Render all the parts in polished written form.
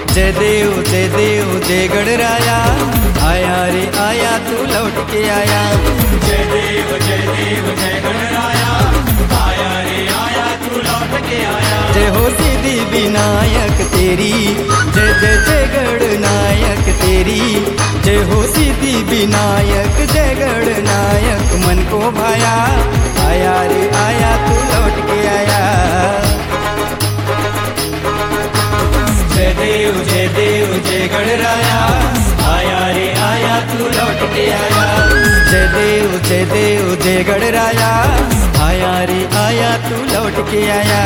जय देव जय गणराया, आया रे आया तू लौट के आया। जय देव जय गणराया, आया रे आया तू लौट के आया। जय हो सिद्धि विनायक तेरी, जय जय जय गणनायक तेरी। जय हो सिद्धि विनायक जय गणनायक, मन को भाया, आया रे आया तू लौट के आया। जय देव जय गणराया, आया रे आया तू लौट के आया। जय देव जय गणराया, आया रे आया तू लौट के आया।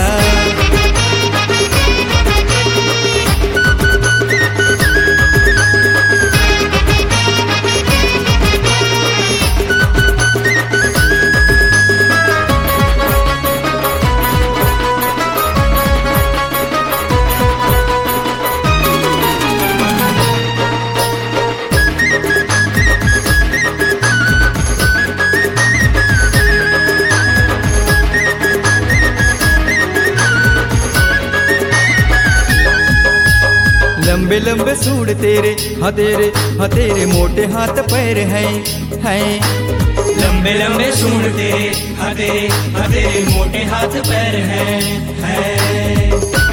लंबे लंबे सूढ़ तेरे, हाँ तेरे मोटे हाथ पैर हैं। लंबे लंबे सूढ़ तेरे, हाँ तेरे मोटे हाथ पैर हैं।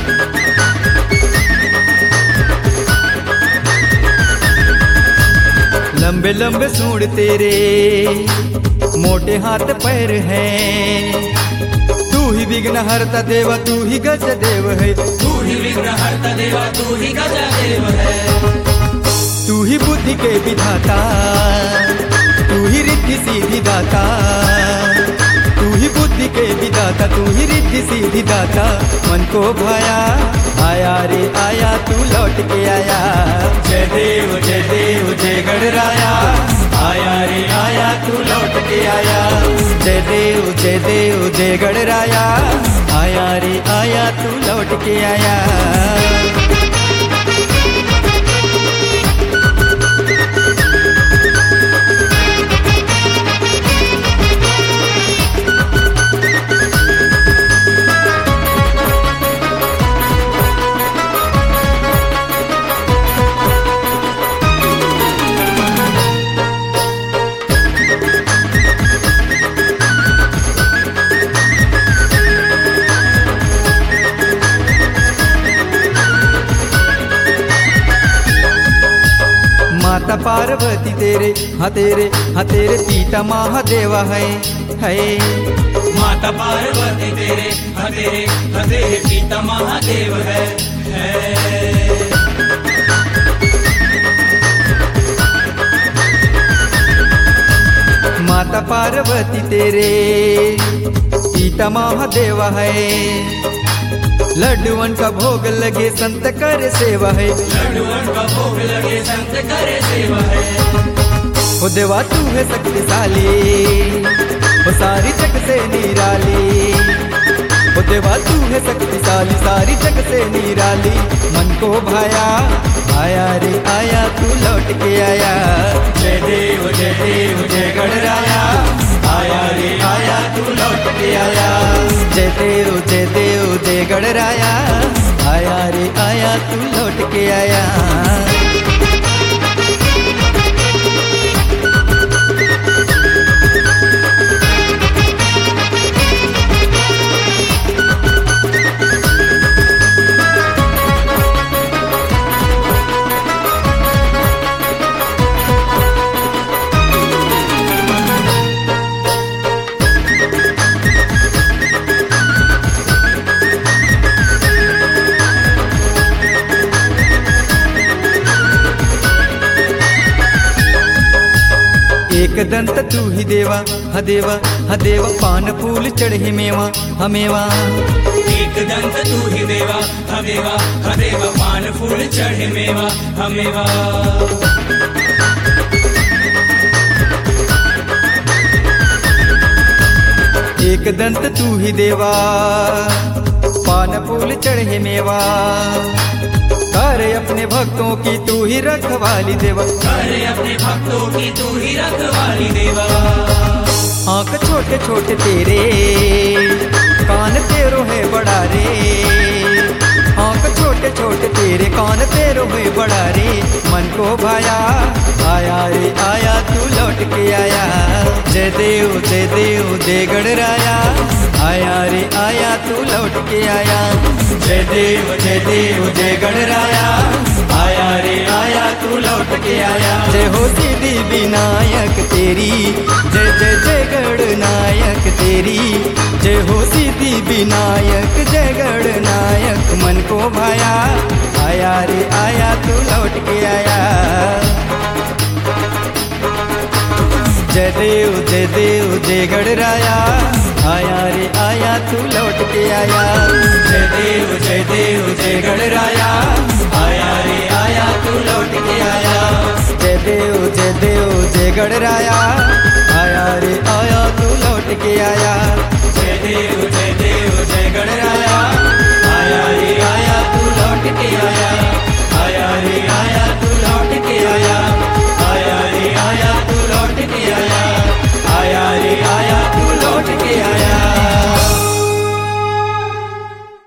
लंबे लंबे सूढ़ तेरे, मोटे हाथ पैर हैं। तू ही विघ्न हरता देवा, तू ही गज देव है। तू ही विघ्न हरता देवा, तू ही गजा देव है। तू ही बुद्धि के विधाता, तू ही रिद्धि सीधी दाता। तू ही बुद्धि के विधाता, तू ही रिद्धि सीधी दाता। मन को भाया, आया रे आया तू लौट के आया। जय देव जय गणराया, आया रे आया तू लौट के आया। जय देव जय गणराया, आया रे आया तू लौट के आया। माता पार्वती तेरे, हाँ तेरे पिता महादेवा है। माता पार्वती तेरे, हाँ तेरे पिता महादेव है। माता पार्वती तेरे पिता महादेवा है। लड्डुअन का भोग लगे संत करे सेवा है। लड्डुअन का भोग लगे संत करे सेवा है। ओ देवा तू है शक्तिशाली, ओ सारी जग से निराली। ओ देवा तू है शक्तिशाली, सारी जग से निराली। मन को भाया, आया रे आया तू लौट के आया। जय देव जय गणराया, आया रे आया तू लौट के आया। जय देव जय गणराया, आया रे आया तू लौट के आया। एक दंत तू ही देवा, हदेवा पान फूल चढ़े मेवा हमेवा। एक दंत तू ही देवा, हदेवा पान फूल चढ़े मेवा हमेवा। एक दंत तू ही देवा, पान फूल चढ़े मेवा। करे अपने भक्तों की तू ही रखवाली देवा। करे अपने भक्तों की तू ही रखवाली देवा। आँख छोटे छोटे तेरे, कान तेरो है बड़ा रे। आँख छोटे छोटे तेरे कौन तेरो में बड़ा रे मन को भाया, आया रे आया तू लौट के आया। जय देव जय गणराया, आया रे आया तू लौट के आया। जय देव जय गणराया, आया रे आया तू लौट के आया। जय हो सिद्धि विनायक तेरी, जय जय जय गणनायक तेरी। जय हो सिद्धि विनायक जय गणनायक मन को भाया, आया रे आया तू लौट के आया। जय देव जय गणराया, आया रे आया तू लौट के आया। जय देव जय गणराया, आया रे आया तू लौट के आया। जय देव जय गणराया, आया रे आया तू लौट के आया। जय देव जय गणराया, आया रे आया तू लौट के आया। आया रे